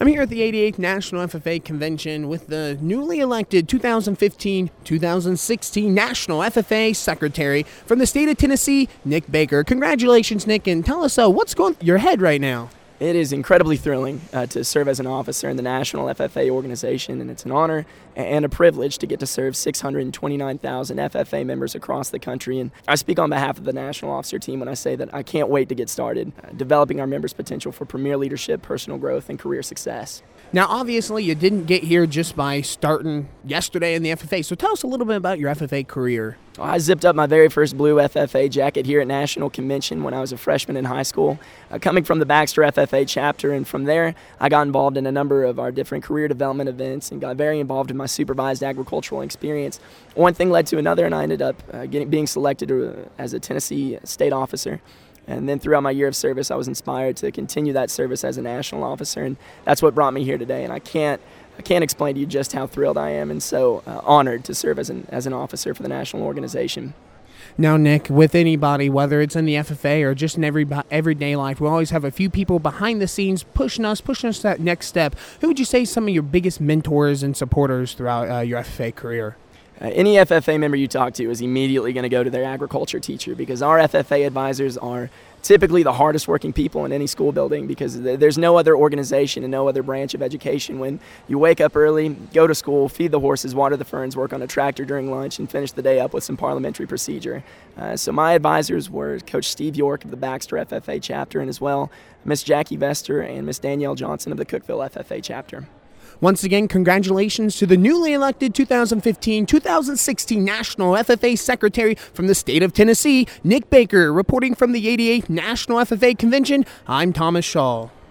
I'm here at the 88th National FFA Convention with the newly elected 2015-2016 National FFA Secretary from the state of Tennessee, Nick Baker. Congratulations, Nick, and tell us what's going through your head right now. It is incredibly thrilling to serve as an officer in the National FFA organization, and it's an honor and a privilege to get to serve 629,000 FFA members across the country. And I speak on behalf of the National Officer team when I say that I can't wait to get started developing our members' potential for premier leadership, personal growth, and career success. Now, obviously, you didn't get here just by starting yesterday in the FFA, so tell us a little bit about your FFA career. I zipped up my very first blue FFA jacket here at National Convention when I was a freshman in high school, coming from the Baxter FFA chapter, and from there I got involved in a number of our different career development events and got very involved in my supervised agricultural experience. One thing led to another, and I ended up being selected as a Tennessee state officer. And then throughout my year of service, I was inspired to continue that service as a national officer, and that's what brought me here today. And I can't explain to you just how thrilled I am and so honored to serve as an officer for the national organization. Now, Nick, with anybody, whether it's in the FFA or just in everyday life, we always have a few people behind the scenes pushing us that next step. Who would you say some of your biggest mentors and supporters throughout your FFA career? Any FFA member you talk to is immediately going to go to their agriculture teacher, because our FFA advisors are typically the hardest working people in any school building, because there's no other organization and no other branch of education when you wake up early, go to school, feed the horses, water the ferns, work on a tractor during lunch, and finish the day up with some parliamentary procedure. So my advisors were Coach Steve York of the Baxter FFA chapter, and as well Miss Jackie Vester and Miss Danielle Johnson of the Cookeville FFA chapter. Once again, congratulations to the newly elected 2015-2016 National FFA Secretary from the state of Tennessee, Nick Baker. Reporting from the 88th National FFA Convention, I'm Thomas Shaw.